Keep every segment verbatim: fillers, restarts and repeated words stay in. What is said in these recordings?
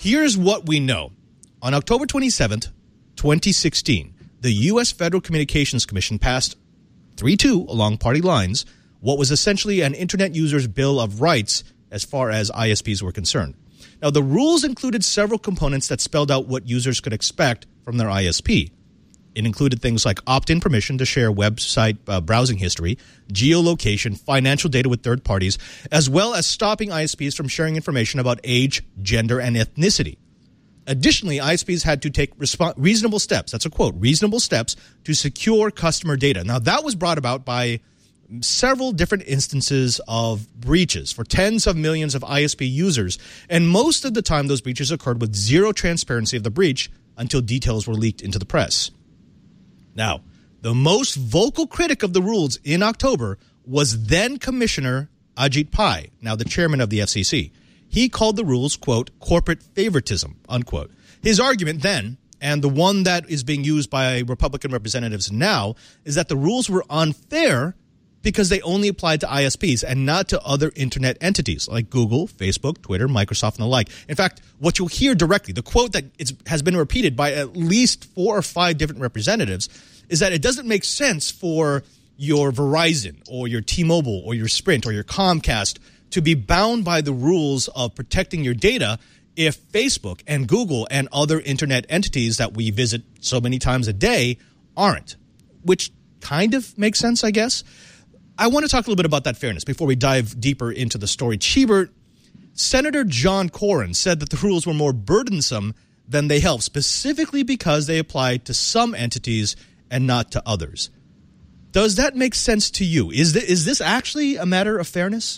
Here's what we know. On October twenty-seventh, twenty sixteen, the U S Federal Communications Commission passed three two along party lines what was essentially an Internet user's Bill of Rights as far as I S Ps were concerned. Now, the rules included several components that spelled out what users could expect from their I S P. It included things like opt-in permission to share website uh, browsing history, geolocation, financial data with third parties, as well as stopping I S Ps from sharing information about age, gender, and ethnicity. Additionally, I S Ps had to take resp- reasonable steps, that's a quote, reasonable steps to secure customer data. Now, that was brought about by several different instances of breaches for tens of millions of I S P users, and most of the time those breaches occurred with zero transparency of the breach until details were leaked into the press. Now, the most vocal critic of the rules in October was then Commissioner Ajit Pai, now the chairman of the F C C. He called the rules, quote, corporate favoritism, unquote. His argument then, and the one that is being used by Republican representatives now, is that the rules were unfair because they only applied to I S Ps and not to other Internet entities like Google, Facebook, Twitter, Microsoft, and the like. In fact, what you'll hear directly, the quote that it's, has been repeated by at least four or five different representatives, is that it doesn't make sense for your Verizon or your T-Mobile or your Sprint or your Comcast to be bound by the rules of protecting your data if Facebook and Google and other Internet entities that we visit so many times a day aren't, which kind of makes sense, I guess. I want to talk a little bit about that fairness before we dive deeper into the story. Cheebert, Senator John Cornyn said that the rules were more burdensome than they help, specifically because they apply to some entities and not to others. Does that make sense to you? Is this, is this actually a matter of fairness?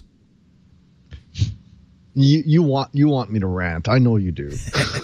You you want you want me to rant? I know you do.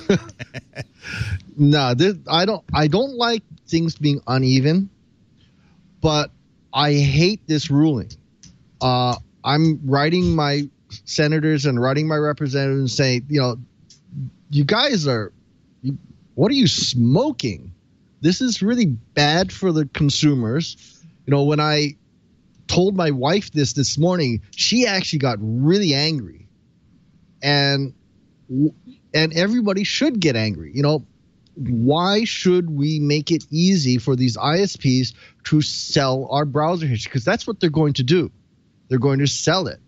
no, this, I don't. I don't like things being uneven, but I hate this ruling. Uh, I'm writing my senators and writing my representatives and saying, you know, you guys are, you, what are you smoking? This is really bad for the consumers. You know, when I told my wife this this morning, she actually got really angry. And and everybody should get angry. You know, why should we make it easy for these I S Ps to sell our browser history? Because that's what they're going to do. They're going to sell it.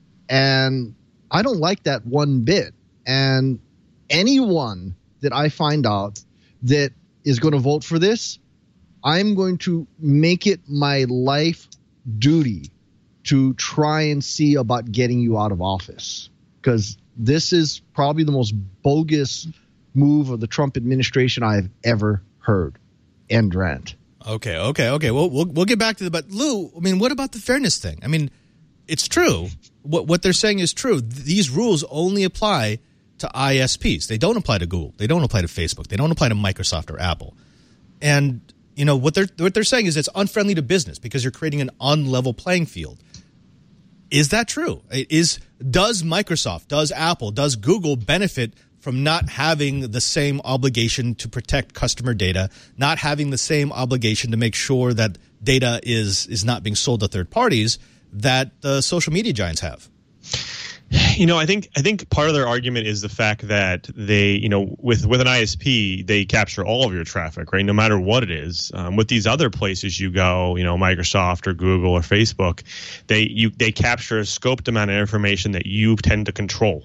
And I don't like that one bit. And anyone that I find out that is going to vote for this, I'm going to make it my life duty to try and see about getting you out of office. Because this is probably the most bogus move of the Trump administration I've ever heard. End rant. Okay, okay, okay. Well, we'll we'll get back to the. But Lou, I mean, what about the fairness thing? I mean, it's true. What what they're saying is true. These rules only apply to I S Ps. They don't apply to Google. They don't apply to Facebook. They don't apply to Microsoft or Apple. And you know what they're what they're saying is it's unfriendly to business because you're creating an unlevel playing field. Is that true? Is does Microsoft, does Apple, does Google benefit from not having the same obligation to protect customer data, not having the same obligation to make sure that data is is not being sold to third parties that the social media giants have? You know, I think I think part of their argument is the fact that they, you know, with with an I S P, they capture all of your traffic, right? No matter what it is. Um, with these other places you go, you know, Microsoft or Google or Facebook, they you they capture a scoped amount of information that you tend to control.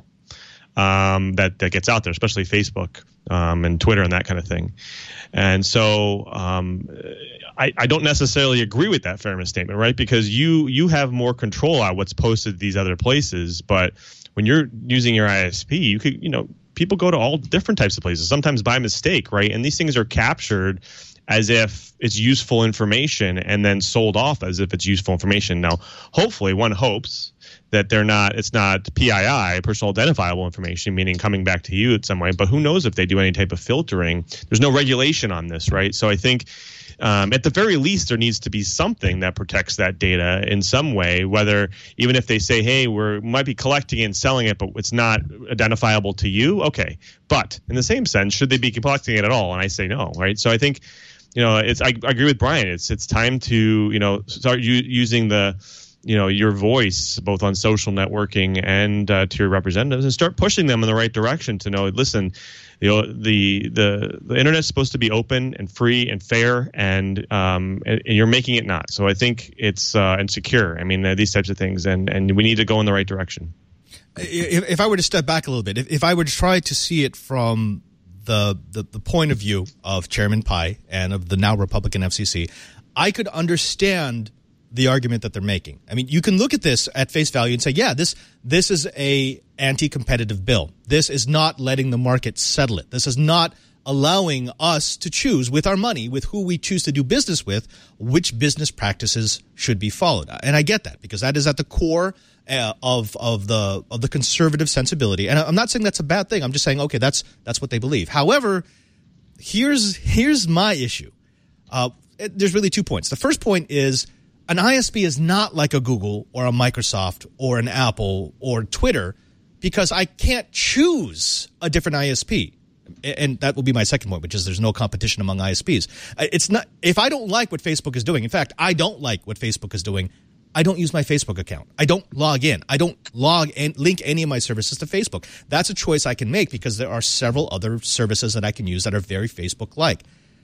Um, that that gets out there, especially Facebook um, and Twitter and that kind of thing. And so um, I, I don't necessarily agree with that fairness statement, right? Because you you have more control on what's posted to these other places. But when you're using your I S P, you could, you know, people go to all different types of places, sometimes by mistake, right? And these things are captured as if it's useful information and then sold off as if it's useful information. Now, hopefully one hopes that they're not, it's not P I I, personal identifiable information, meaning coming back to you in some way. But who knows if they do any type of filtering? There's no regulation on this, right? So I think um, at the very least, there needs to be something that protects that data in some way, whether even if they say, hey, we might be collecting and selling it, but it's not identifiable to you. Okay. But in the same sense, should they be collecting it at all? And I say no, right? So I think, you know, it's I, I agree with Brian. It's it's time to, you know, start u- using the you know, your voice both on social networking and uh, to your representatives, and start pushing them in the right direction to know, listen, you know, the the the internet's supposed to be open and free and fair, and um and, and you're making it not. So I think it's uh, and secure. I mean, uh, these types of things, and and we need to go in the right direction. If, if I were to step back a little bit, if, if I were to try to see it from the, the the point of view of Chairman Pai and of the now Republican F C C, I could understand the argument that they're making. I mean, you can look at this at face value and say, yeah, this this is a anti-competitive bill. This is not letting the market settle it. This is not allowing us to choose with our money, with who we choose to do business with, which business practices should be followed. And I get that, because that is at the core uh, of of the of the conservative sensibility. And I'm not saying that's a bad thing. I'm just saying, okay, that's that's what they believe. However, here's here's my issue. Uh, it, there's really two points. The first point is, an I S P is not like a Google or a Microsoft or an Apple or Twitter, because I can't choose a different I S P. And that will be my second point, which is there's no competition among I S Ps. It's not, if I don't like what Facebook is doing, in fact, I don't like what Facebook is doing, I don't use my Facebook account. I don't log in. I don't log and link any of my services to Facebook. That's a choice I can make, because there are several other services that I can use that are very Facebook-like.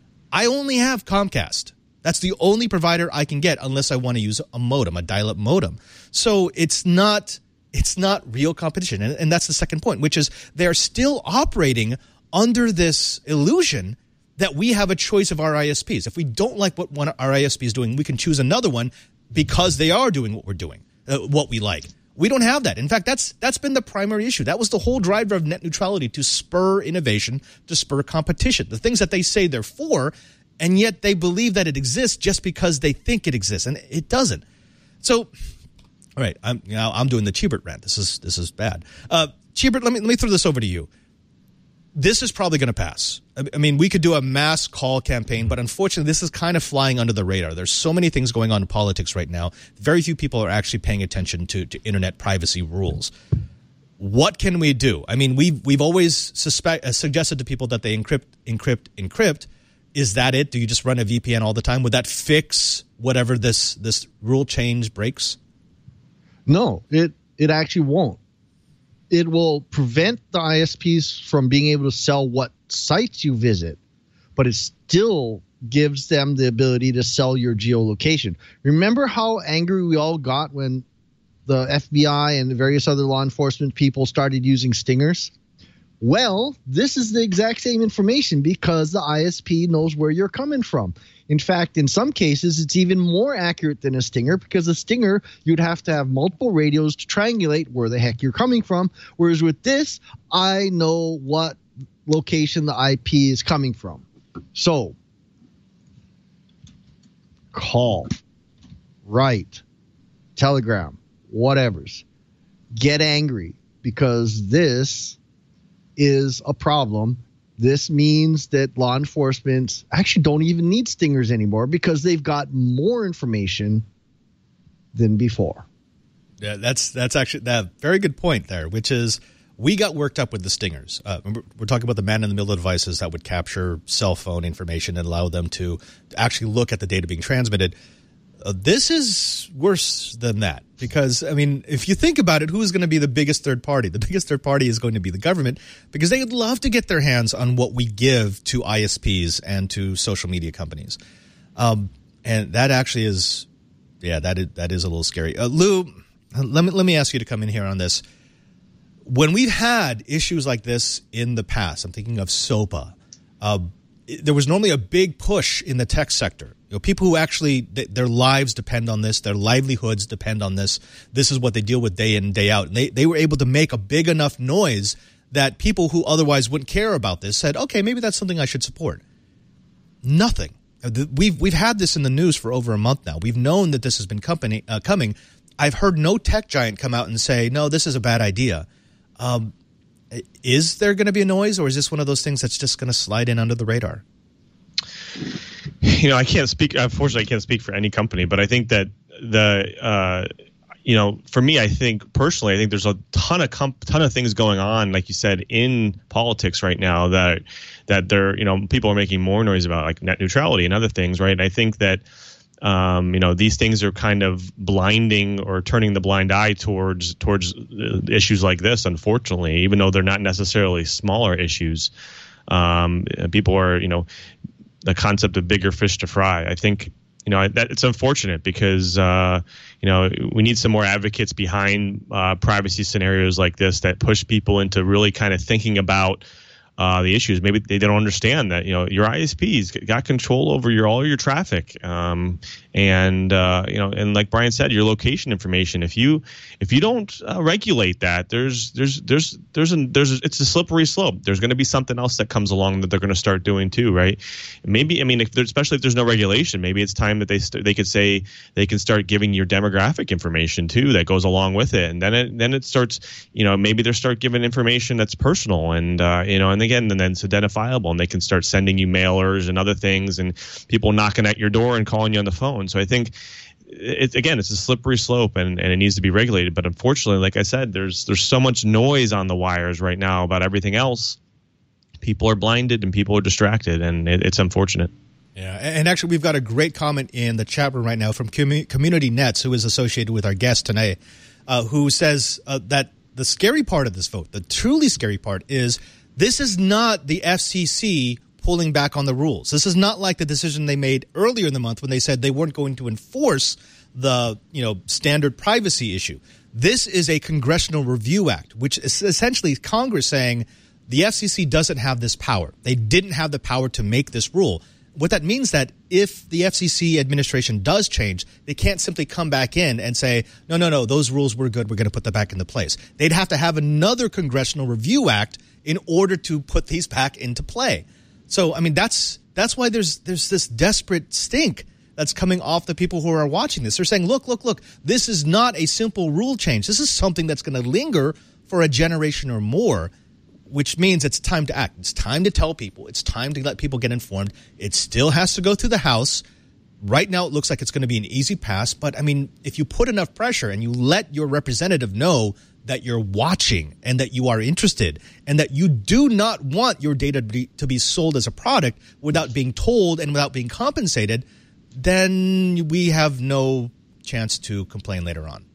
I only have Comcast. That's the only provider I can get unless I want to use a modem, a dial-up modem. So it's not it's not real competition. And, and that's the second point, which is they're still operating under this illusion that we have a choice of our I S Ps. If we don't like what one our I S P is doing, we can choose another one because they are doing what we're doing, uh, what we like. We don't have that. In fact, that's that's been the primary issue. That was the whole driver of net neutrality, to spur innovation, to spur competition. The things that they say they're for, and yet they believe that it exists just because they think it exists, and it doesn't. So, all right, I'm you know, I'm doing the Chibert rant. This is this is bad. Uh, Chibert, let me let me throw this over to you. This is probably going to pass. I mean, we could do a mass call campaign, but unfortunately, this is kind of flying under the radar. There's so many things going on in politics right now. Very few people are actually paying attention to, to internet privacy rules. What can we do? I mean, we've we've always suspect, uh, suggested to people that they encrypt, encrypt, encrypt. Is that it? Do you just run a V P N all the time? Would that fix whatever this this rule change breaks? No, it it actually won't. It will prevent the I S Ps from being able to sell what sites you visit, but it still gives them the ability to sell your geolocation. Remember how angry we all got when the F B I and the various other law enforcement people started using stingers? Well, this is the exact same information, because the I S P knows where you're coming from. In fact, in some cases, it's even more accurate than a stinger, because a stinger, you'd have to have multiple radios to triangulate where the heck you're coming from. Whereas with this, I know what location the I P is coming from. So, call, write, telegram, whatevers. Get angry, because this is a problem. This means that law enforcement actually don't even need stingers anymore, because they've got more information than before. Yeah, that's that's actually that very good point there, which is we got worked up with the stingers. Uh, we're talking about the man-in-the-middle devices that would capture cell phone information and allow them to actually look at the data being transmitted. Uh, this is worse than that, because, I mean, if you think about it, who is going to be the biggest third party? The biggest third party is going to be the government, because they would love to get their hands on what we give to I S Ps and to social media companies. Um, and that actually is, yeah, that is, that is a little scary. Uh, Lou, let me, let me ask you to come in here on this. When we've had issues like this in the past, I'm thinking of SOPA, uh, there was normally a big push in the tech sector. You know, people who actually, th- their lives depend on this, their livelihoods depend on this. This is what they deal with day in and day out. And they, they were able to make a big enough noise that people who otherwise wouldn't care about this said, okay, maybe that's something I should support. Nothing. We've we've had this in the news for over a month now. We've known that this has been company, uh, coming. I've heard no tech giant come out and say, no, this is a bad idea. Um, is there going to be a noise, or is this one of those things that's just going to slide in under the radar? You know, I can't speak. Unfortunately, I can't speak for any company, but I think that the, uh, you know, for me, I think personally, I think there's a ton of comp- ton of things going on, like you said, in politics right now that that they're, you know, people are making more noise about, like net neutrality and other things, right? And I think that um, you know, these things are kind of blinding or turning the blind eye towards towards issues like this, unfortunately, even though they're not necessarily smaller issues. Um, people are, you know, the concept of bigger fish to fry. I think, you know, that it's unfortunate because, uh, you know, we need some more advocates behind uh, privacy scenarios like this that push people into really kind of thinking about uh, the issues. Maybe they don't understand that, you know, your I S P's got control over your all your traffic. Um, and, uh, you know, and like Brian said, your location information, if you if you don't uh, regulate that, there's there's there's there's a, there's a, it's a slippery slope. There's going to be something else that comes along that they're going to start doing too, right? Maybe, I mean, if especially if there's no regulation, maybe it's time that they st- they could say they can start giving your demographic information too that goes along with it, and then it then it starts, you know, maybe they start giving information that's personal and uh, you know, and again, and then it's identifiable, and they can start sending you mailers and other things, and people knocking at your door and calling you on the phone. So I think it's, again, it's a slippery slope, and, and it needs to be regulated. But unfortunately, like I said, there's there's so much noise on the wires right now about everything else. People are blinded and people are distracted, and it, it's unfortunate. Yeah, and actually, we've got a great comment in the chat room right now from Com- Community Nets, who is associated with our guest today, uh, who says uh, that the scary part of this vote, the truly scary part, is this is not the F C C pulling back on the rules. This is not like the decision they made earlier in the month when they said they weren't going to enforce the, you know, standard privacy issue. This is a Congressional Review Act, which is essentially Congress saying the F C C doesn't have this power. They didn't have the power to make this rule. What that means that if the F C C administration does change, they can't simply come back in and say, no, no, no, those rules were good, we're going to put them back into place. They'd have to have another Congressional Review Act in order to put these back into play. So, I mean, that's that's why there's there's this desperate stink that's coming off the people who are watching this. They're saying, look, look, look, this is not a simple rule change. This is something that's going to linger for a generation or more, which means it's time to act. It's time to tell people. It's time to let people get informed. It still has to go through the House. Right now, it looks like it's going to be an easy pass. But, I mean, if you put enough pressure and you let your representative know that you're watching and that you are interested and that you do not want your data to be, to be sold as a product without being told and without being compensated, then we have no chance to complain later on.